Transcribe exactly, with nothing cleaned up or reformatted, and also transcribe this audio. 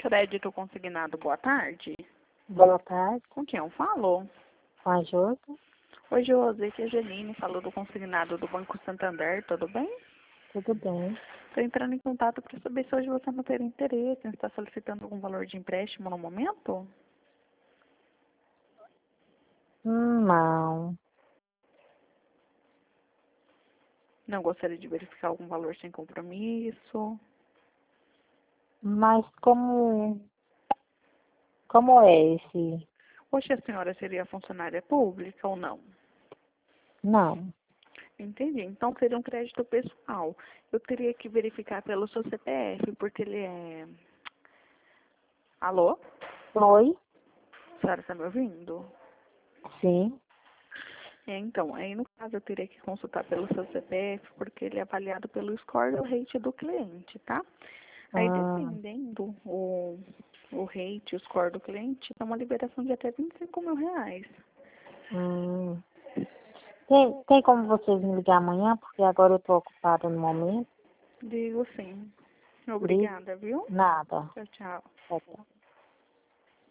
Crédito consignado, boa tarde. Boa tarde, Com quem eu falo? com a Jota. Oi, Josi, aqui é a Janine, falou do consignado do Banco Santander, tudo bem? Tudo bem? Estou entrando em contato para saber se hoje você não ter interesse, você está solicitando algum valor de empréstimo no momento? Hum, Não, Não gostaria de verificar algum valor sem compromisso? mas como, como é esse? Hoje a senhora seria funcionária pública ou não? Não. Entendi. Então seria um crédito pessoal. Eu teria que verificar pelo seu C P F, porque ele é... Alô? Oi? A senhora está me ouvindo? Sim. É, então, aí no caso eu teria que consultar pelo seu C P F, porque ele é avaliado pelo score do rate do cliente, tá? Aí Ah, dependendo o, o rate, o score do cliente, dá uma liberação de até vinte e cinco mil reais. hum. Tem, tem como vocês me ligar amanhã? Porque agora eu estou ocupada no momento. Digo sim. Ligue. Obrigada, viu? Nada. Tchau, tchau. Tchau, tchau.